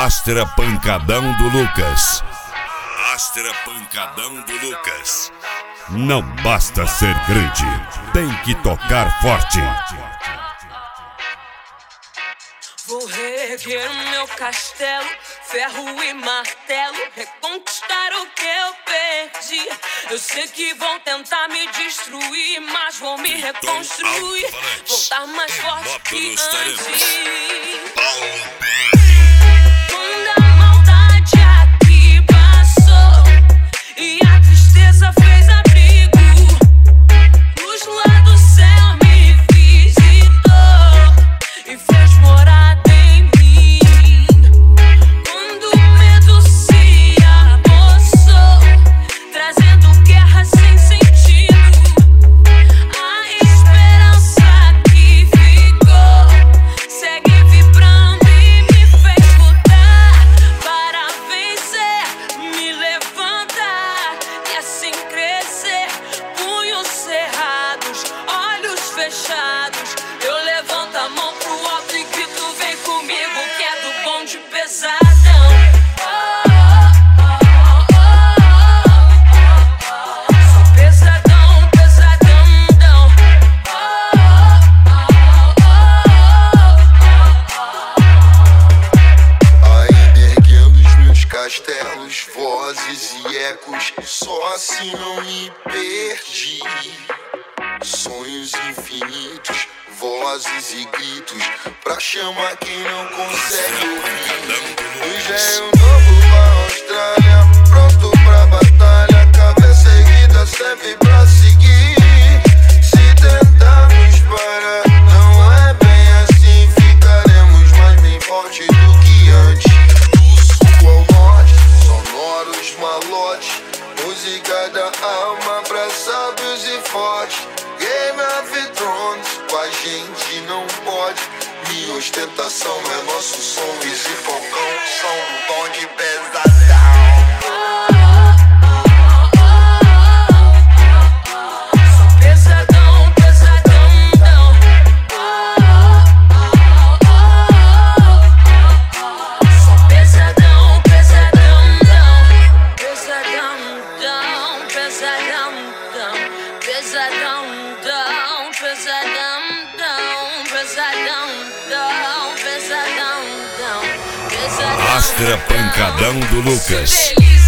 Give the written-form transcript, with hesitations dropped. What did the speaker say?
Astra Pancadão do Lucas. Astra Pancadão do Lucas. Não basta ser grande, tem que tocar forte. Vou reerguer o meu castelo, ferro e martelo, reconquistar o que eu perdi. Eu sei que vão tentar me destruir, mas vou me reconstruir, voltar mais forte que antes. Quando a maldade aqui passou e a tristeza fez abrigo, luz lá do céu me visitou e fez morada em mim. Quando o medo se apossou, trazendo guerra sem sentido, a esperança que ficou segue vibrando e me fez lutar para vencer, me levantar e assim crescer. Punhos cerrados, olhos fechados, eu levanto a mão pro alto e grito: vem comigo que é do bonde pesadão. Sou pesadão, pesadão. Ainda erguendo os meus castelos, vozes e ecos, só assim não me perdi. Sonhos infinitos, vozes e gritos, pra chamar quem não consegue ouvir. Hoje é um novo pra Austrália, pronto pra batalha, cabeça erguida serve pra seguir. Se tentarmos parar, não é bem assim, ficaremos mais bem forte do que antes. Do sul ao norte, sonoros malotes, música da alma pra sábios e fortes. Game of Thrones, com a gente não pode. Minha ostentação não é nosso som, Easy Falcão, som do bonde pesadão. Sou pesadão, pesadão. Sou pesadão, pesadão. Pesadão, pesadão. Pesadão, pesadão. Astra Pancadão do Lucas.